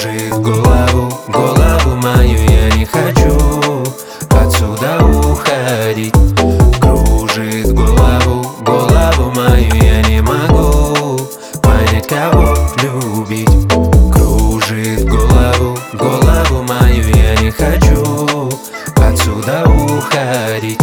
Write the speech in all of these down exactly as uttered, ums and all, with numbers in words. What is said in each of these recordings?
Кружит голову, голову мою, я не хочу отсюда уходить. Кружит голову, голову мою, я не могу понять, кого любить. Кружит голову, голову мою, я не хочу отсюда уходить.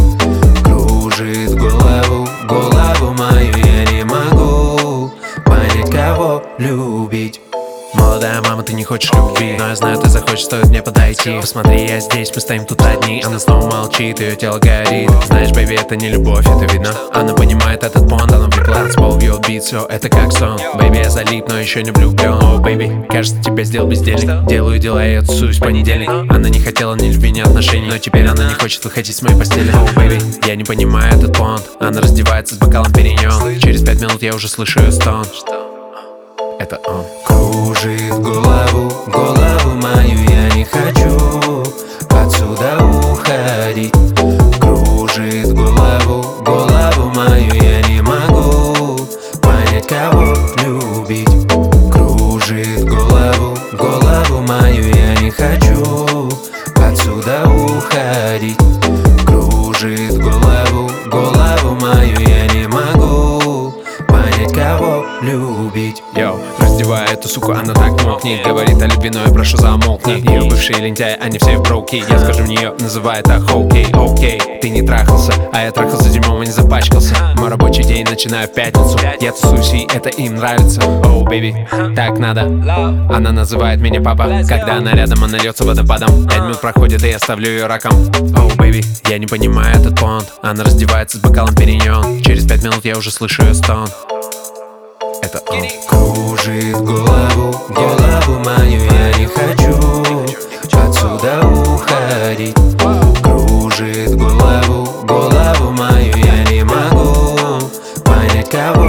Кружит голову, голову мою, я не могу понять, кого любить. Молодая мама, ты не хочешь любви, но я знаю, ты захочешь, стоит мне подойти. Посмотри, я здесь, мы стоим тут одни. Она снова молчит, ее тело горит. Знаешь, бэйби, это не любовь, это видно. Она понимает этот понт, она влипла. Танцпол бьет бит, все это как сон. Бэйби, я залип, но еще не влюблен. О, бэйби, кажется, тебя сделал бездельник. Делаю дела и отсуюсь в понедельник. Она не хотела ни любви, ни отношений, но теперь она не хочет выходить с моей постели. О, бэйби, я не понимаю этот понт. Она раздевается с бокалом перенём. Через пять минут я уже слышу ее стон. Это он. Кружит голову, голову мою, я не хочу отсюда уходить. Кружит голову, голову мою, я не могу понять, кого любить. Кружит голову, голову мою, я не хочу отсюда уходить. Кружит голову, голову мою, я не могу понять, кого любить. Йоу, раздевая эту суку, она так мокнет. Говорит о любви, но я прошу замолкни. Ее бывшие лентяи, они все в броуки. Я скажу в нее, называй это окей, окей. Ты не трахался, а я трахался дерьмом и не запачкался. Мой рабочий день начинаю в пятницу. Я тусуюсь, и это им нравится. Оу, бэйби, так надо. Она называет меня папа. Когда она рядом, она льется водопадом. Пять минут проходит, и я ставлю ее раком. Оу, бэйби, я не понимаю этот понт. Она раздевается с бокалом перенём. Через пять минут я уже слышу ее стон. Это он. Кружит голову, голову мою, я не хочу отсюда уходить. Кружит голову, голову мою, я не могу понять, кого